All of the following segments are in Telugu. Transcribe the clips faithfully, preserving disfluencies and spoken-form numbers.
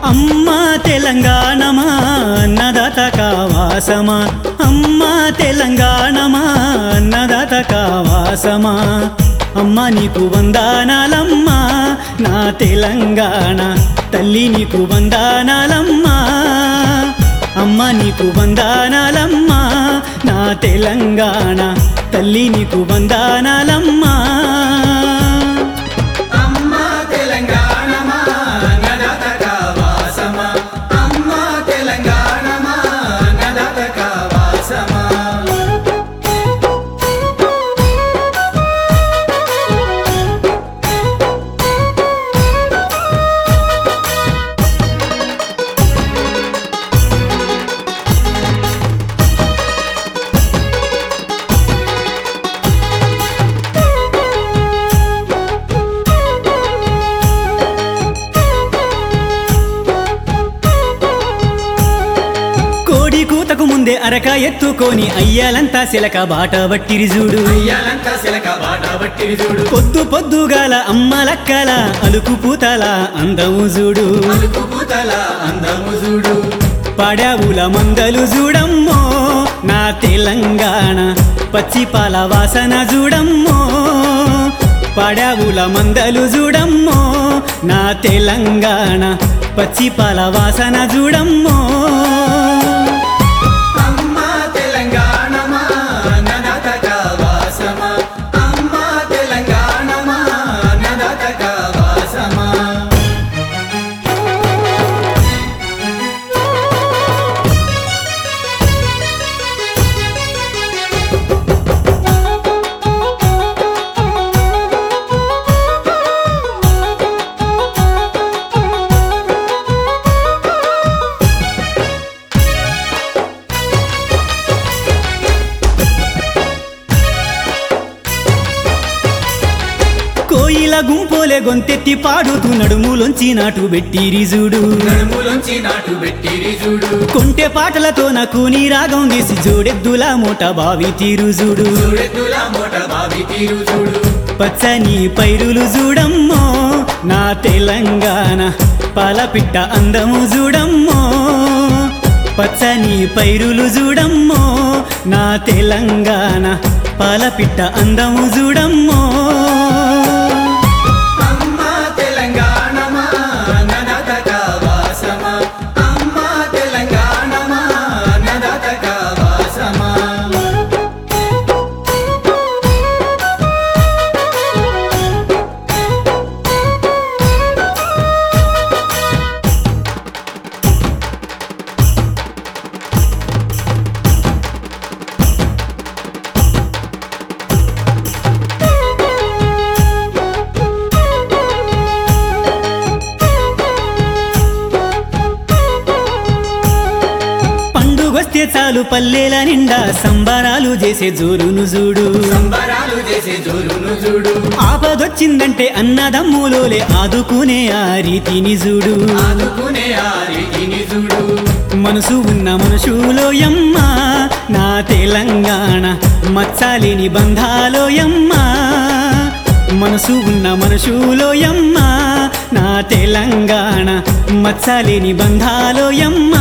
అమ్మా తెలంగాణమా అన్నదాత కావాసమా, అమ్మా తెలంగాణమా అన్నదాత కావాసమా. అమ్మ నీకు వందనాలమ్మా నా తెలంగాణ తల్లి, నీకు వందనాలమ్మా. అమ్మ నీకు వందనాలమ్మా నా తెలంగాణ తల్లి, నీకు వందనాలమ్మా. కూతకు ముందే అరక ఎత్తుకొని అయ్యాలంతా శిలక బాట బట్టిరి చూడు, పొద్దు పొద్దుగాల అమ్మలక్కల అలుకు పూతల అందము చూడు, పడావుల మందలు చూడమ్మో నా తెలంగాణ పచ్చిపాల వాసన చూడమ్మో, పడావుల మందలు చూడమ్మో నా తెలంగాణ పచ్చిపాల వాసన చూడమ్మో. కోయిల గుంపోలే గొంతెత్తి పాడుతూ నడుములోంచి నాటు బెట్టిరి చూడు, కొంటె పాటలతో నాకు నీ రాగం తీసి జోడెద్దుల మూట బావి తీరు చూడు, పచ్చని పైరులు చూడమ్మో నా తెలంగాణ పాలపిట్ట అందము చూడమ్మో, పచ్చని పైరులు చూడమ్మో నా తెలంగాణ పాలపిట్ట అందము చూడమ్మో. వస్తే చాలు పల్లెల నిండా సంబరాలు చేసే జోరును చూడు, ఆపదొచ్చిందంటే అన్నదమ్ములోలే ఆదుకునే ఆ రీతిని చూడు, మనసు ఉన్న మనుషులోయమ్మ నా తెలంగాణ మచ్చాలేని బంధాలోయమ్మ, మనసు ఉన్న మనుషులోయమ్మ నా తెలంగాణ మచ్చాలేని బంధాలోయమ్మ.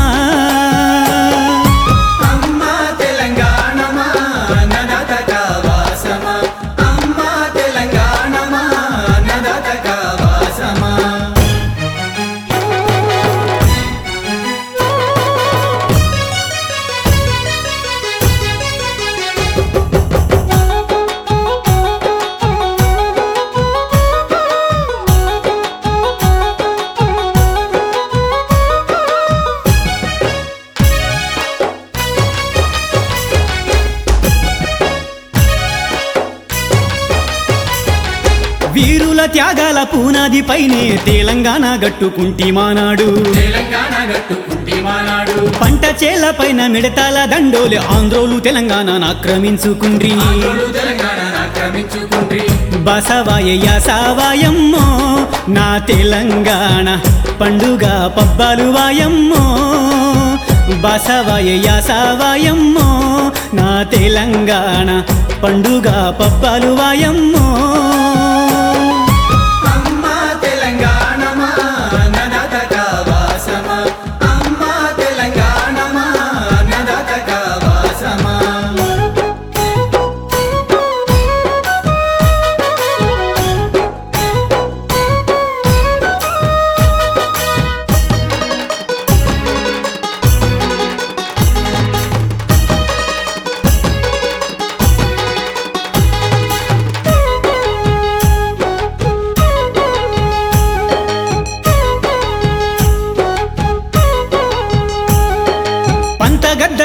వీరుల త్యాగాల పునాది పైనే తెలంగాణ గట్టుకుంటి మానాడు, పంట చేల పైన మిడతల దండోలే ఆంధ్రోలు తెలంగాణ ఆక్రమించుకుండ్రి, బసవాయ యాసవాయమ్మో నా తెలంగాణ పండుగ పబ్బాలు వాయమ్మో, బసవాయ యాసవాయమ్మో నా తెలంగాణ పండుగ పబ్బాలు వాయమ్మో. అమ్మా తెలంగాణమా అన్నదాత కావాసమా.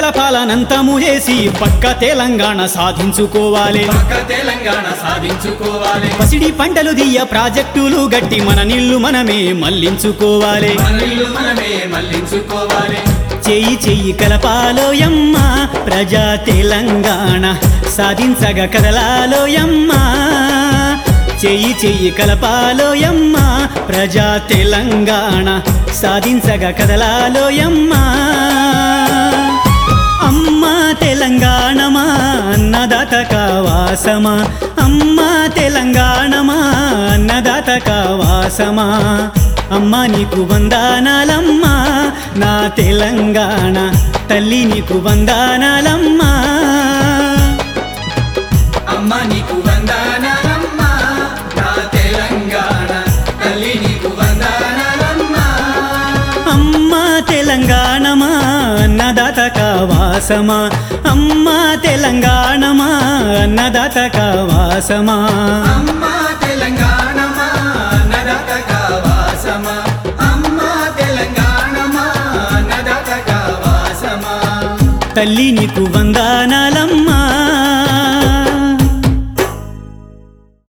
పాలనంతము చేసి పక్క తెలంగాణ సాధించుకోవాలి పక్క తెలంగాణ సాధించుకోవాలి పసిడి పంటలు దియ్య ప్రాజెక్టులు గట్టి మన నీళ్లు మనమే మళ్లించుకోవాలి మన ఇల్లు మనమే మళ్లించుకోవాలి చెయ్యి చెయ్యి కలపాలోయమ్మ ప్రజా తెలంగాణ సాధించగ కదలాలోయమ్మ చెయ్యి చెయ్యి కలపాలోయమ్మ ప్రజా తెలంగాణ సాధించగ కదలాలోయమ్మ అమ్మా తెలంగాణమా అన్నదాత కావాసమా అమ్మా తెలంగాణమా అన్నదాత కావాసమా అమ్మా నీకు వందనాలమ్మా నా తెలంగాణ తల్లి నీకు వందనాలమ్మా అమ్మ నీకు వందనాలమ్మా నా తెలంగాణ తల్లి నీకు వందనాలమ్మా అమ్మా తెలంగాణమా అన్నదాత కావాసమా అమ్మా తెలంగాణమా అన్నదాత కావాసమా అమ్మ తెలంగాణమా నరక కావాసమా అమ్మ తెలంగాణమా నరక కావాసమా తల్లి నీకు వందనాలమ్మా